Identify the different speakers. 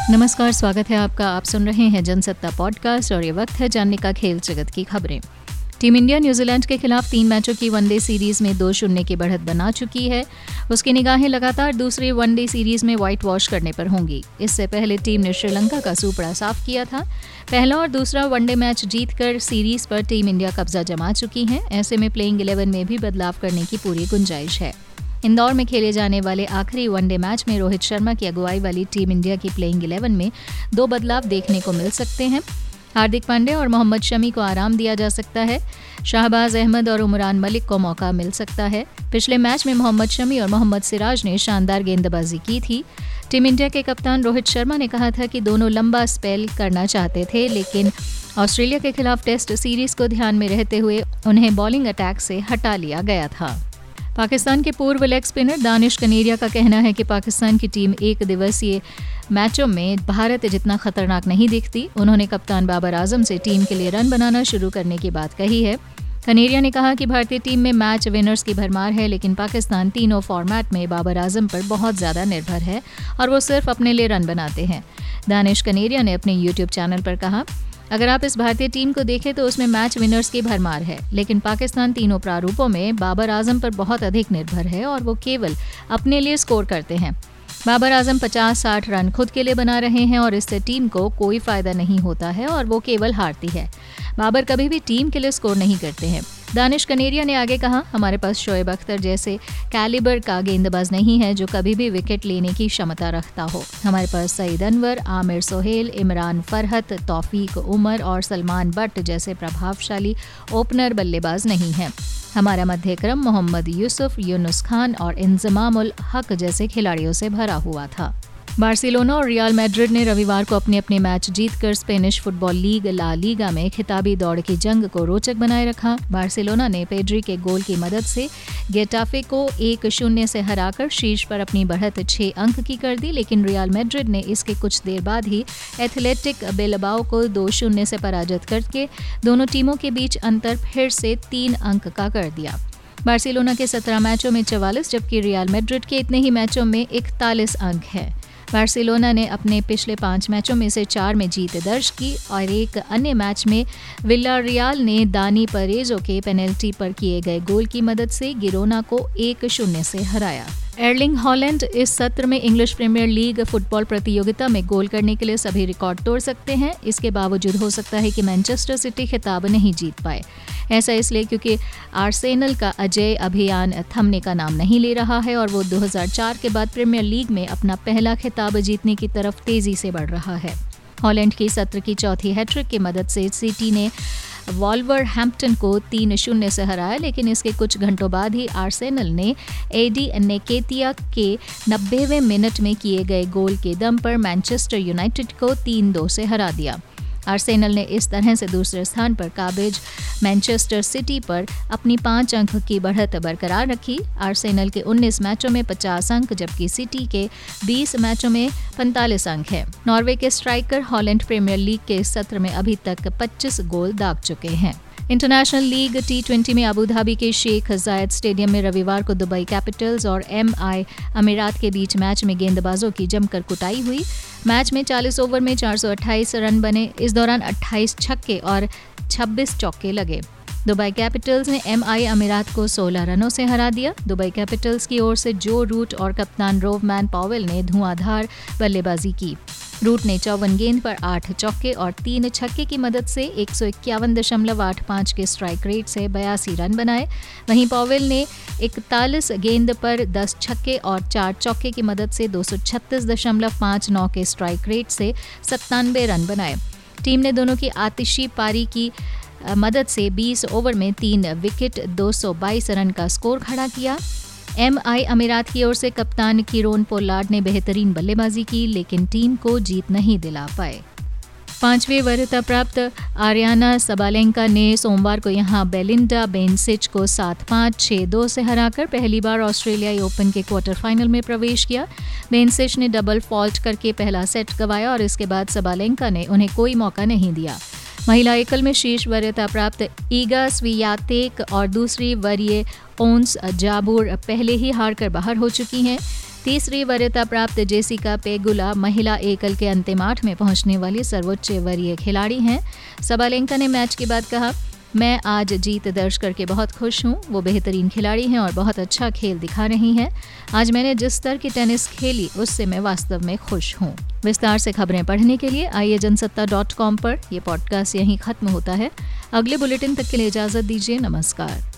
Speaker 1: नमस्कार, स्वागत है आपका। आप सुन रहे हैं जनसत्ता पॉडकास्ट और ये वक्त है जानने का खेल जगत की खबरें। टीम इंडिया न्यूजीलैंड के खिलाफ 3 मैचों की वनडे सीरीज में 2-0 की बढ़त बना चुकी है। उसकी निगाहें लगातार दूसरे वनडे सीरीज में व्हाइट वॉश करने पर होंगी। इससे पहले टीम ने श्रीलंका का सूपड़ा साफ किया था। पहला और दूसरा वनडे मैच जीतकर सीरीज पर टीम इंडिया कब्जा जमा चुकी है। ऐसे में प्लेइंग 11 में भी बदलाव करने की पूरी गुंजाइश है। इंदौर में खेले जाने वाले आखिरी वनडे मैच में रोहित शर्मा की अगुवाई वाली टीम इंडिया की प्लेइंग 11 में 2 बदलाव देखने को मिल सकते हैं। हार्दिक पांड्या और मोहम्मद शमी को आराम दिया जा सकता है। शाहबाज अहमद और उमरान मलिक को मौका मिल सकता है। पिछले मैच में मोहम्मद शमी और मोहम्मद सिराज ने शानदार गेंदबाजी की थी। टीम इंडिया के कप्तान रोहित शर्मा ने कहा था कि दोनों लंबा स्पेल करना चाहते थे, लेकिन ऑस्ट्रेलिया के खिलाफ टेस्ट सीरीज को ध्यान में रहते हुए उन्हें बॉलिंग अटैक से हटा लिया गया था। पाकिस्तान के पूर्व लेग स्पिनर दानिश कनेरिया का कहना है कि पाकिस्तान की टीम एक दिवसीय मैचों में भारत जितना खतरनाक नहीं दिखती। उन्होंने कप्तान बाबर आजम से टीम के लिए रन बनाना शुरू करने की बात कही है। कनेरिया ने कहा कि भारतीय टीम में मैच विनर्स की भरमार है, लेकिन पाकिस्तान तीनों फॉर्मेट में बाबर आजम पर बहुत ज़्यादा निर्भर है और वो सिर्फ अपने लिए रन बनाते हैं। दानिश कनेरिया ने अपने यूट्यूब चैनल पर कहा, अगर आप इस भारतीय टीम को देखें तो उसमें मैच विनर्स की भरमार है, लेकिन पाकिस्तान तीनों प्रारूपों में बाबर आजम पर बहुत अधिक निर्भर है और वो केवल अपने लिए स्कोर करते हैं। बाबर आजम 50-60 रन खुद के लिए बना रहे हैं और इससे टीम को कोई फायदा नहीं होता है और वो केवल हारती है। बाबर कभी भी टीम के लिए स्कोर नहीं करते हैं। दानिश कनेरिया ने आगे कहा, हमारे पास शोएब अख्तर जैसे कैलिबर का गेंदबाज नहीं है जो कभी भी विकेट लेने की क्षमता रखता हो। हमारे पास सईद अनवर, आमिर सोहेल, इमरान फरहत, तौफीक उमर और सलमान बट जैसे प्रभावशाली ओपनर बल्लेबाज नहीं हैं। हमारा मध्यक्रम मोहम्मद यूसुफ, यूनुस खान और इंजमामुल हक जैसे खिलाड़ियों से भरा हुआ था। बार्सिलोना और रियल मैड्रिड ने रविवार को अपने अपने मैच जीतकर Spanish football league La Liga में खिताबी दौड़ की जंग को रोचक बनाए रखा। बार्सिलोना ने पेड्री के गोल की मदद से गेटाफे को 1-0 से हराकर शीर्ष पर अपनी बढ़त 6 अंक की कर दी, लेकिन रियल मैड्रिड ने इसके कुछ देर बाद ही एथलेटिक बिलबाओ को 2-0 से पराजित करके दोनों टीमों के बीच अंतर फिर से 3 अंक का कर दिया। बार्सिलोना के 17 मैचों में 44 जबकि रियल मैड्रिड के इतने ही मैचों में 41 अंक है। बार्सिलोना ने अपने पिछले 5 मैचों में से 4 में जीत दर्ज की और एक अन्य मैच में विलारियल ने दानी परेजो के पेनल्टी पर किए गए गोल की मदद से गिरोना को 1-0 से हराया। एर्लिंग हॉलैंड इस सत्र में इंग्लिश प्रीमियर लीग फुटबॉल प्रतियोगिता में गोल करने के लिए सभी रिकॉर्ड तोड़ सकते हैं। इसके बावजूद हो सकता है कि मैनचेस्टर सिटी खिताब नहीं जीत पाए। ऐसा इसलिए क्योंकि आर्सेनल का अजय अभियान थमने का नाम नहीं ले रहा है और वो 2004 के बाद प्रीमियर लीग में अपना पहला खिताब जीतने की तरफ तेजी से बढ़ रहा है। हॉलैंड की सत्र की चौथी हैट्रिक की मदद से सिटी ने वॉल्वरहैम्प्टन को 3-0 से हराया, लेकिन इसके कुछ घंटों बाद ही आर्सेनल ने एडी नेकेतिया के 90वें मिनट में किए गए गोल के दम पर मैनचेस्टर यूनाइटेड को 3-2 से हरा दिया। आर्सेनल ने इस तरह से दूसरे स्थान पर काबिज मैनचेस्टर सिटी पर अपनी 5 अंक की बढ़त बरकरार रखी। आर्सेनल के 19 मैचों में 50 अंक जबकि सिटी के 20 मैचों में 45 अंक है। नॉर्वे के स्ट्राइकर हॉलैंड प्रीमियर लीग के इस सत्र में अभी तक 25 गोल दाग चुके हैं। इंटरनेशनल लीग T20 में अबू धाबी के शेख जायद स्टेडियम में रविवार को दुबई कैपिटल्स और MI अमीरात के बीच मैच में गेंदबाजों की जमकर कुटाई हुई। मैच में 40 ओवर में 428 रन बने। इस दौरान 28 छक्के और 26 चौके लगे। दुबई कैपिटल्स ने MI अमीरात को 16 रनों से हरा दिया। दुबई कैपिटल्स की ओर से जो रूट और कप्तान रोवमैन पॉवेल ने धुआंधार बल्लेबाजी की। रूट ने 54 गेंद पर 8 चौके और 3 छक्के की मदद से 151.85 के स्ट्राइक रेट से 82 रन बनाए। वहीं पॉवेल ने 41 गेंद पर 10 छक्के और 4 चौके की मदद से 236.59 के स्ट्राइक रेट से 97 रन बनाए। टीम ने दोनों की आतिशी पारी की मदद से 20 ओवर में 3 विकेट 222 रन का स्कोर खड़ा किया। MI अमीरात की ओर से कप्तान कीरोन पोलार्ड ने बेहतरीन बल्लेबाजी की, लेकिन टीम को जीत नहीं दिला पाए। 5वीं वरीयता प्राप्त आरियाना सबालेंका ने सोमवार को यहां बेलिंडा बेंसिच को 7-5, 6-2 से हराकर पहली बार ऑस्ट्रेलियाई ओपन के क्वार्टर फाइनल में प्रवेश किया। बेंसिच ने डबल फॉल्ट करके पहला सेट गंवाया और इसके बाद सबालेंका ने उन्हें कोई मौका नहीं दिया। महिला एकल में शीर्ष वरीयता प्राप्त ईगा स्वियातेक और दूसरी वरीय ओन्स जाबूर पहले ही हार कर बाहर हो चुकी हैं। तीसरी वरीयता प्राप्त जेसिका पेगुला महिला एकल के अंतिम 8 में पहुंचने वाली सर्वोच्च वरीय खिलाड़ी हैं। सबालेंका ने मैच के बाद कहा, मैं आज जीत दर्ज करके बहुत खुश हूँ। वो बेहतरीन खिलाड़ी हैं और बहुत अच्छा खेल दिखा रही हैं। आज मैंने जिस स्तर की टेनिस खेली उससे मैं वास्तव में खुश हूँ। विस्तार से खबरें पढ़ने के लिए आइए जनसत्ता.com पर। यह पॉडकास्ट यहीं खत्म होता है। अगले बुलेटिन तक के लिए इजाज़त दीजिए। नमस्कार।